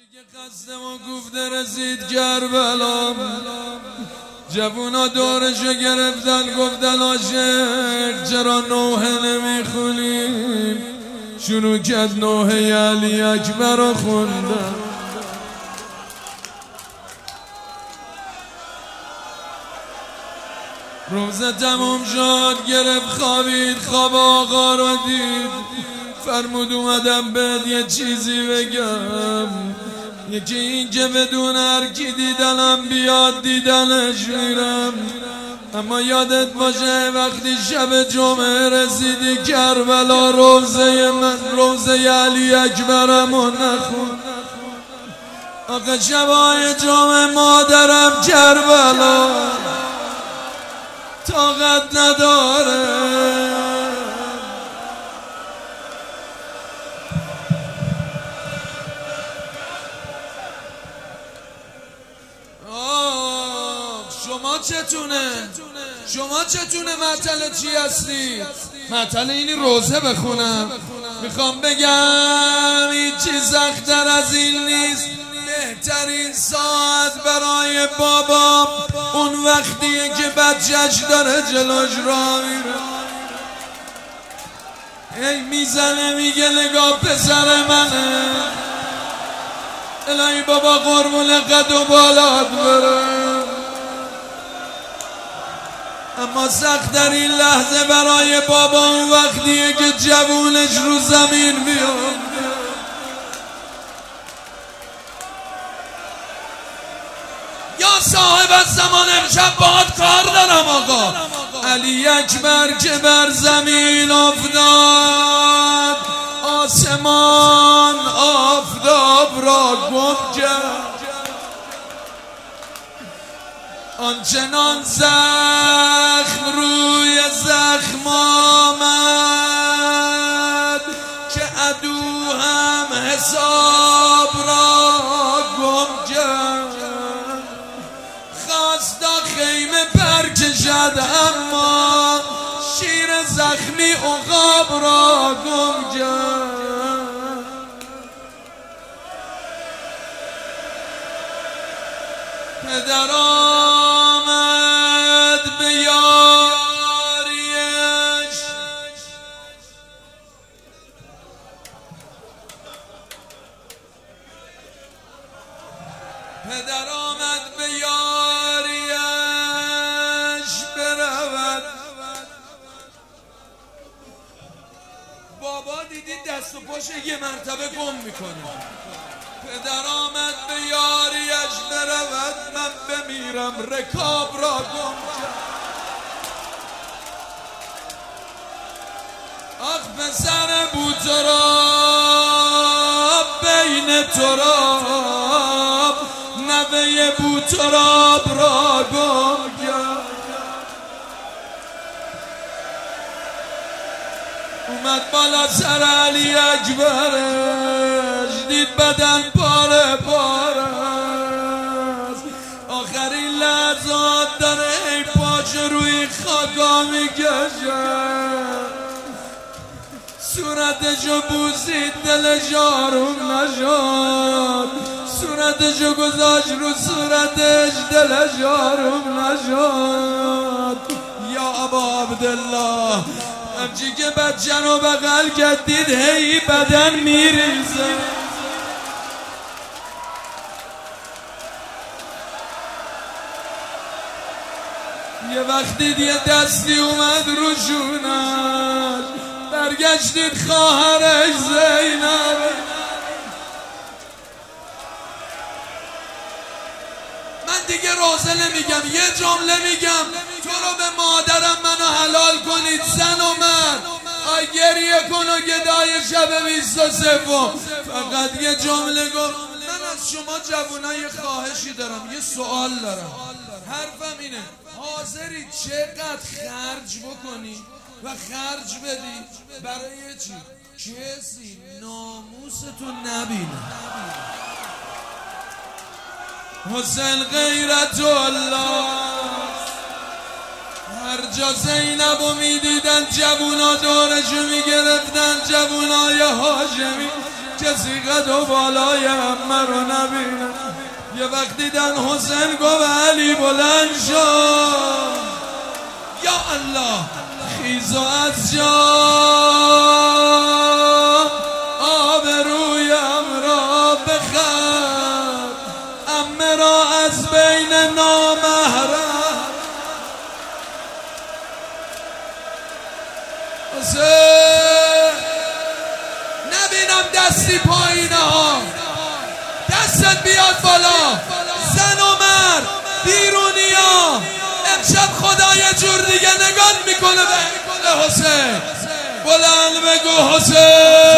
دیگه قصدم و گفته رسید کربلام، جوونا دورشو گرفتن گفتن عاشق چرا نوحه نمیخونیم، شروع کرد نوحه علی اکبر رو خوندن. روزه تموم شد گرفت خوابید، خواب آقا رو دید، فرمود اومدم بهت یه چیزی بگم، یکی این که بدون هر کی دیدنم بیاد دیدنش میرم، اما یادت باشه وقتی شب جمعه رسیدی کربلا روزه من روزه علی اکبرمو نخون. آقا شبای جمعه مادرم کربلا طاقت نداره، شما چتونه معطل چی هستی؟ معطل اینی روزه بخونم. میخوام بگم این چی سخت‌تر از این نیست. بهترین ساعت برای بابام اون وقتیه که بچه‌ش داره جلوش راه میره، ای میزنه میگه نگاه پسر منه، الهی بابا قربون قد و بالات بره. اما سخت در این لحظه برای بابا اون وقتیه که جوونش رو زمین بیاد. یا صاحب الزمان امشب باهات کار دارم آقا. علی اکبر که بر زمین افتاد، آسمان آفتاب را گم کرد، آنچنان زخم روی زخم آمد که عدو هم حساب را گم کرد، خواست تا خیمه پر کشد اما شیر زخمی عقاب را گم کرد. پدر آمد به یاریش، پدر آمد به یاریش برود. بابا دیدی دست و پاش یه مرتبه گم میکنه. پدر آمد به یاریش برود، من بمیرم رکاب را گم کرد. آخ پسر بوتراب بین تراب، نوه بوتراب را گم کرد. اومد بالا سر علی اکبرش، دید بدن پاره پاره است، آخرین لحظات داره ای پاش روی خاکا میکشه، صورتشو بوسید دلش آروم نشد، صورتشو گذاشت رو صورتش دلش آروم نشد. یا ابا عبدالله همچی که بچه رو بغل کردید هی بدن میریزه. یه وقتی یه دستی اومد رو شونش، برگشتید خواهرش زینب. من دیگه روزه نمیگم، یه جمله میگم، تو رو به مادرم منو حلال کنید زن و من، آی گریه کن و گدای شب 23. فقط یه جمله گفت. من از شما جوانای یه خواهشی دارم، یه سوال دارم، حرفم اینه، حاضری چقدر خرج بکنی و خرج بدی برای چی؟ کسی ناموستو نبینه. حسین غیرت الله، هر جا زینبو میدیدن جوونا دورشو میگرفتن، جوونای هاشمی کسی قد و بالای همه رو نبینه. یه وقت دیدن حسین گفت علی بلند شد، یا الله خیز و از جا آبرویم را بخر، عمه را از بین نامحرم. حسین نبینم دستی پایینه ها، دستت بیاد بالا. زن و مرد بیرونی ها امشب خدا یه جور دیگه نگاه میکنه به حسین. بلند بگو حسین.